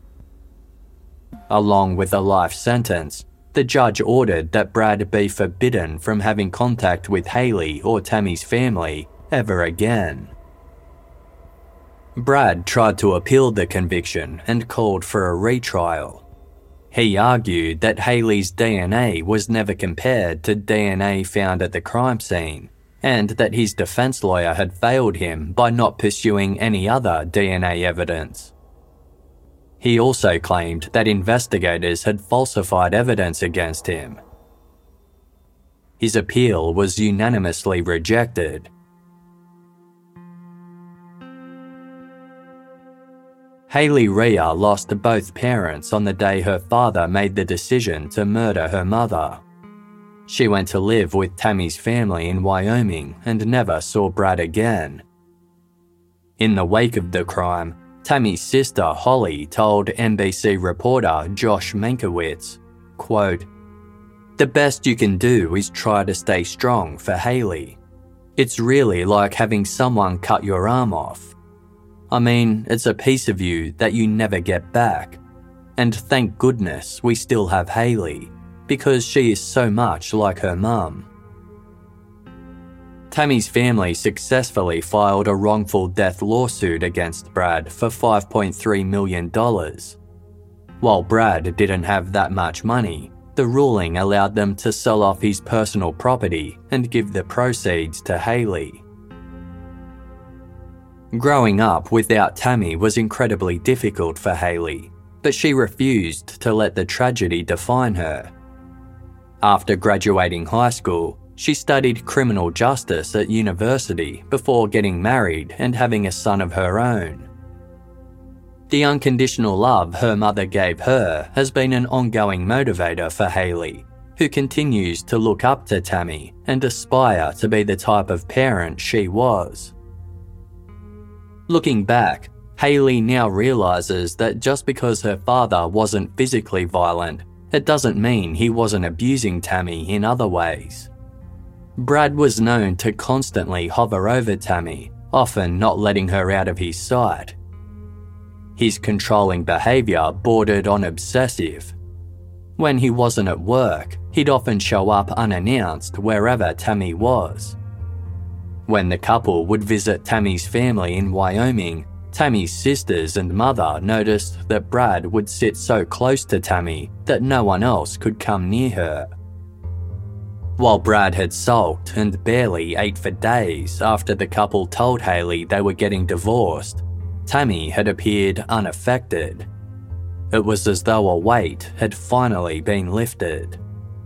Along with a life sentence, the judge ordered that Brad be forbidden from having contact with Haley or Tammy's family ever again. Brad tried to appeal the conviction and called for a retrial. He argued that Haley's D N A was never compared to D N A found at the crime scene, and that his defense lawyer had failed him by not pursuing any other D N A evidence. He also claimed that investigators had falsified evidence against him. His appeal was unanimously rejected. Haley Rea lost both parents on the day her father made the decision to murder her mother. She went to live with Tammy's family in Wyoming and never saw Brad again. In the wake of the crime, Tammy's sister Holly told N B C reporter Josh Mankiewicz, quote, "The best you can do is try to stay strong for Haley. It's really like having someone cut your arm off. I mean, it's a piece of you that you never get back. And thank goodness we still have Haley, because she is so much like her mum." Tammy's family successfully filed a wrongful death lawsuit against Brad for five point three million dollars. While Brad didn't have that much money, the ruling allowed them to sell off his personal property and give the proceeds to Haley. Growing up without Tammy was incredibly difficult for Haley, but she refused to let the tragedy define her. After graduating high school, she studied criminal justice at university before getting married and having a son of her own. The unconditional love her mother gave her has been an ongoing motivator for Haley, who continues to look up to Tammy and aspire to be the type of parent she was. Looking back, Haley now realises that just because her father wasn't physically violent, it doesn't mean he wasn't abusing Tammy in other ways. Brad was known to constantly hover over Tammy, often not letting her out of his sight. His controlling behaviour bordered on obsessive. When he wasn't at work, he'd often show up unannounced wherever Tammy was. When the couple would visit Tammy's family in Wyoming, Tammy's sisters and mother noticed that Brad would sit so close to Tammy that no one else could come near her. While Brad had sulked and barely ate for days after the couple told Haley they were getting divorced, Tammy had appeared unaffected. It was as though a weight had finally been lifted.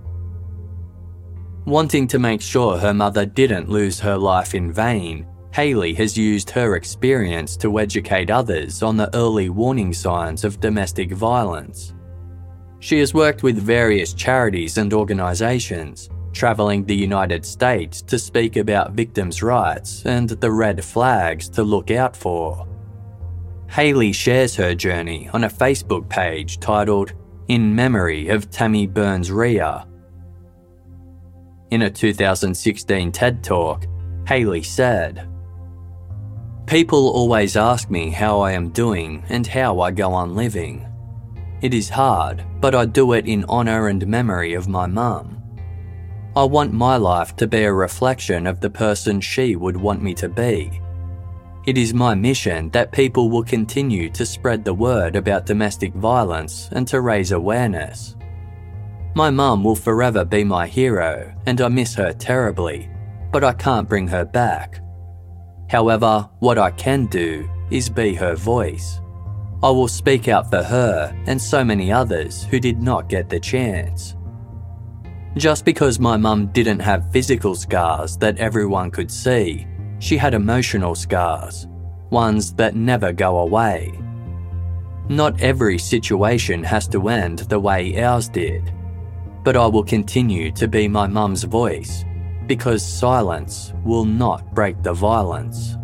Wanting to make sure her mother didn't lose her life in vain, Haley has used her experience to educate others on the early warning signs of domestic violence. She has worked with various charities and organisations, travelling the United States to speak about victims' rights and the red flags to look out for. Hayley shares her journey on a Facebook page titled In Memory of Tammy Burns-Rea. In a two thousand sixteen TED Talk, Hayley said, "People always ask me how I am doing and how I go on living. It is hard, but I do it in honour and memory of my mum. I want my life to be a reflection of the person she would want me to be. It is my mission that people will continue to spread the word about domestic violence and to raise awareness. My mum will forever be my hero and I miss her terribly, but I can't bring her back. However, what I can do is be her voice. I will speak out for her and so many others who did not get the chance. Just because my mum didn't have physical scars that everyone could see, she had emotional scars, ones that never go away. Not every situation has to end the way ours did, but I will continue to be my mum's voice because silence will not break the violence."